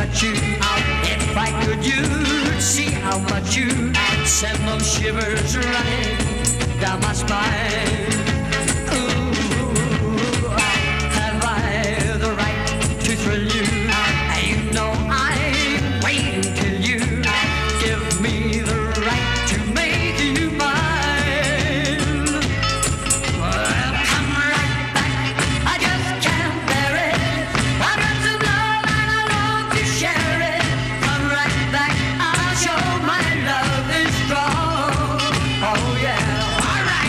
touch you. If I could, you'd see how much you send those shivers running down my spine. Ooh, have I the right to thrill you? You know I'm waiting till you give me the right to make you mine. Well, come right back, I just can't bear it. I've got some love and I want to share it. Come right back, I'll show my love is strong. Oh yeah, all right.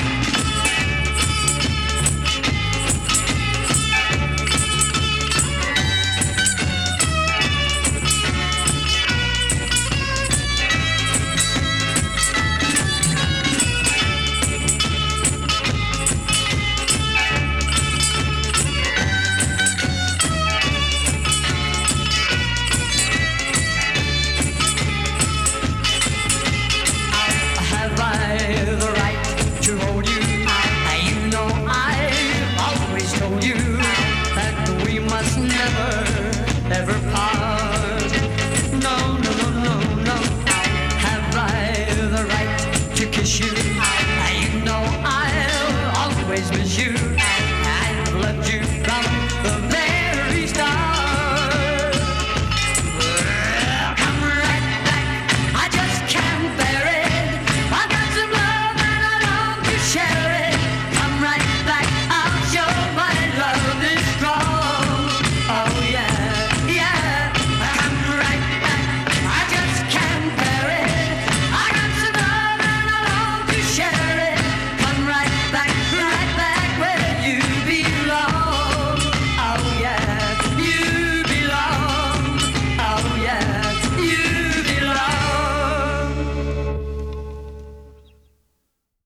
Have I the right to hold you? You know I've always told you that we must never, ever part. No, no, no, no, no. Have I the right to kiss you? You know I'll always miss you.